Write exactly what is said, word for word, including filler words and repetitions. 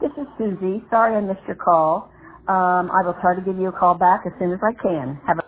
This is Susie. Sorry I missed your call. Um, I will try to give you a call back as soon as I can. Have a